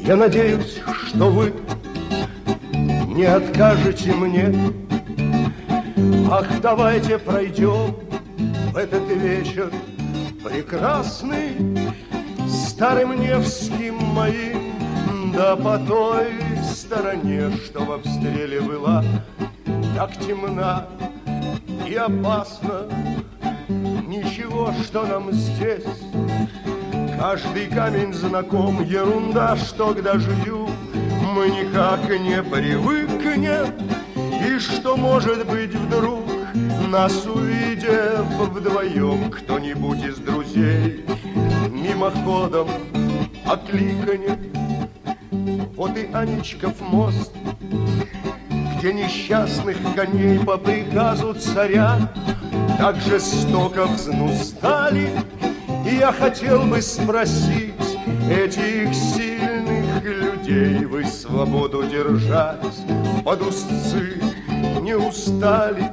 Я надеюсь, что вы не откажете мне. Ах, давайте пройдем в этот вечер прекрасный старым Невским моим, да по той стороне, что в обстреле была так темна и опасна. Ничего, что нам здесь каждый камень знаком, ерунда, что к дождю мы никак не привыкнем. И что, может быть, вдруг, нас увидев вдвоем, кто-нибудь из друзей мимоходом окликнет: вот и Аничков мост, где несчастных коней по приказу царя так жестоко взнуздали. И я хотел бы спросить этих сильных людей: вы свободу держать под узцы не устали?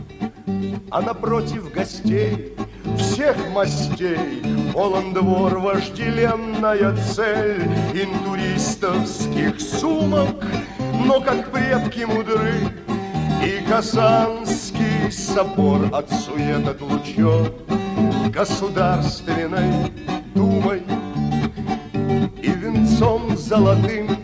А напротив гостей всех мастей полон двор, вожделенная цель интуристовских сумок. Но как предки мудры и Казанский собор от сует отлучен Государственной Думой, и венцом золотым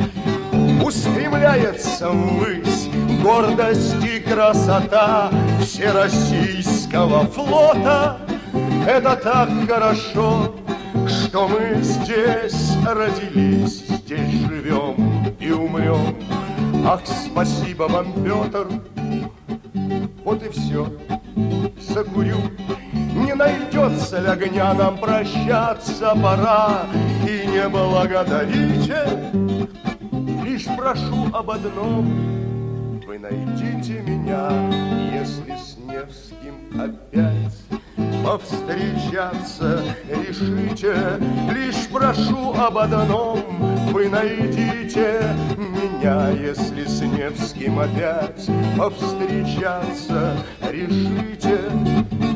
устремляется ввысь гордость и красота Всероссийского флота. Это так хорошо, что мы здесь родились, здесь живем и умрем. Ах, спасибо вам, Петр. Вот и все, закурю. Не найдется ли огня, нам прощаться пора. И не благодарите, лишь прошу об одном: вы найдите меня, если с Невским опять повстречаться решите. Лишь прошу об одном: вы найдите меня, если с Невским опять повстречаться решите.